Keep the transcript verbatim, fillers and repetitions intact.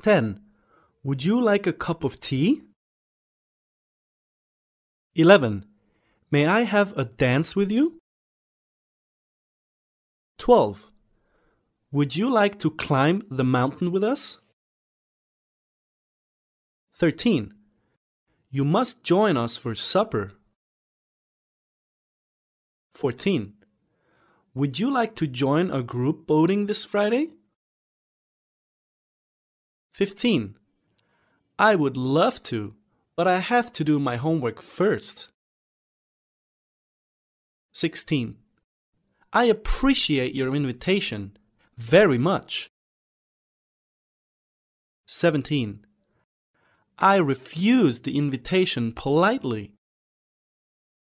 ten. Would you like a cup of tea? eleven. May I have a dance with you? twelve. Would you like to climb the mountain with us? thirteen. You must join us for supper. fourteen. Would you like to join a group boating this Friday? fifteen. I would love to, but I have to do my homework first. sixteen. I appreciate your invitation very much. seventeen. I refused the invitation politely.